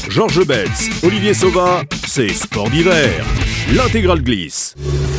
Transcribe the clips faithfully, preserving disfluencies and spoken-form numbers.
Georges Betz, Olivier Sauvin, c'est Sport d'hiver. L'intégrale glisse.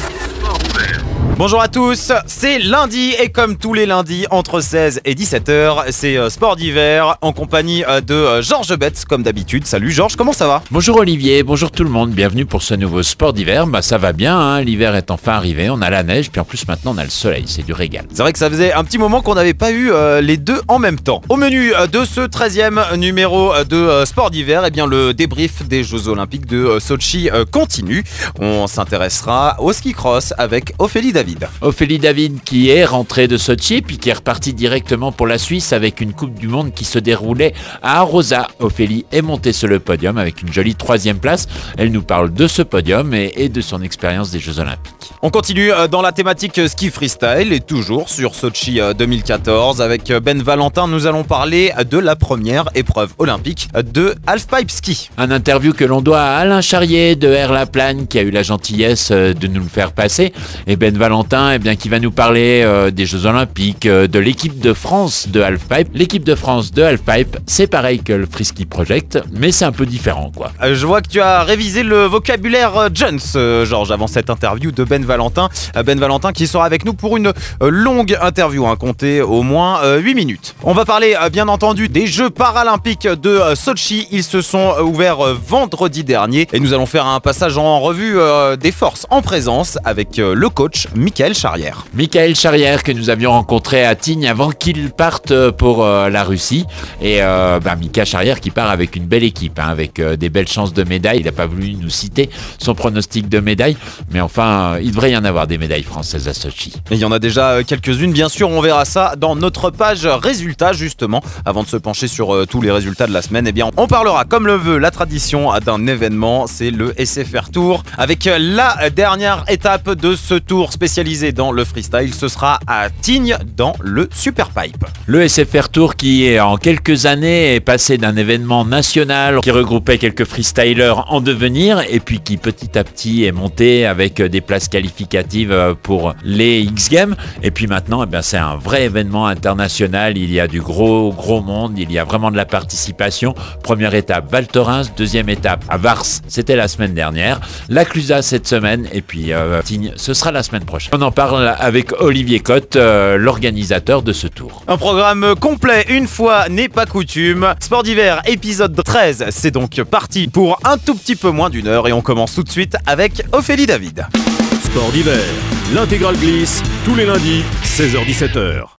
Bonjour à tous, c'est lundi et comme tous les lundis entre seize et dix-sept heures, c'est Sport d'hiver en compagnie de Georges Betz comme d'habitude. Salut Georges, comment ça va ? Bonjour Olivier, bonjour tout le monde, bienvenue pour ce nouveau Sport d'hiver. Bah ça va bien, hein, l'hiver est enfin arrivé, on a la neige, puis en plus maintenant on a le soleil, c'est du régal. C'est vrai que ça faisait un petit moment qu'on n'avait pas eu euh, les deux en même temps. Au menu euh, de ce treizième numéro de euh, Sport d'hiver, eh bien, le débrief des Jeux Olympiques de euh, Sotchi euh, continue. On s'intéressera au ski cross avec Ophélie David. Ophélie David qui est rentrée de Sotchi puis qui est repartie directement pour la Suisse avec une Coupe du Monde qui se déroulait à Arosa. Ophélie est montée sur le podium avec une jolie troisième place. Elle nous parle de ce podium et, et de son expérience des Jeux Olympiques. On continue dans la thématique ski freestyle et toujours sur Sotchi deux mille quatorze avec Ben Valentin. Nous allons parler de la première épreuve olympique de halfpipe ski. Un interview que l'on doit à Alain Charrier de Air La Plagne qui a eu la gentillesse de nous le faire passer. Et Ben Valentin, eh bien, qui va nous parler euh, des Jeux Olympiques, euh, de l'équipe de France de halfpipe. L'équipe de France de halfpipe, c'est pareil que le Free Ski Project, mais c'est un peu différent, quoi. Euh, je vois que tu as révisé le vocabulaire euh, Jones, euh, Georges, avant cette interview de Ben Valentin. Euh, Ben Valentin qui sera avec nous pour une euh, longue interview, hein, comptée au moins euh, huit minutes. On va parler, euh, bien entendu, des Jeux Paralympiques de euh, Sotchi. Ils se sont euh, ouverts euh, vendredi dernier et nous allons faire un passage en revue euh, des forces en présence avec euh, le coach Michael Charrière. Michael Charrière que nous avions rencontré à Tignes avant qu'il parte pour euh, la Russie. Et euh, bah, Michael Charrière qui part avec une belle équipe, hein, avec euh, des belles chances de médailles. Il n'a pas voulu nous citer son pronostic de médailles, mais enfin, euh, il devrait y en avoir des médailles françaises à Sotchi. Et il y en a déjà quelques-unes, bien sûr, on verra ça dans notre page résultats, justement. Avant de se pencher sur euh, tous les résultats de la semaine, eh bien, on parlera, comme le veut la tradition, d'un événement, c'est le S F R Tour, avec la dernière étape de ce tour spécialisé dans le freestyle. Ce sera à Tignes, dans le Superpipe. Le S F R Tour qui, en quelques années, est passé d'un événement national qui regroupait quelques freestylers en devenir, et puis qui, petit à petit, est monté avec des places qualificatives pour les X Games. Et puis maintenant, eh bien, c'est un vrai événement international. Il y a du gros, gros monde. Il y a vraiment de la participation. Première étape, Val Thorens. Deuxième étape, à Vars. C'était la semaine dernière. La Clusaz cette semaine. Et puis, euh, Tignes, ce sera la semaine prochaine. On en parle avec Olivier Cotte, euh, l'organisateur de ce tour. Un programme complet, une fois n'est pas coutume. Sport d'hiver, épisode treize. C'est donc parti pour un tout petit peu moins d'une heure. Et on commence tout de suite avec Ophélie David. Sport d'hiver. L'intégrale glisse tous les lundis, seize heures dix-sept heures.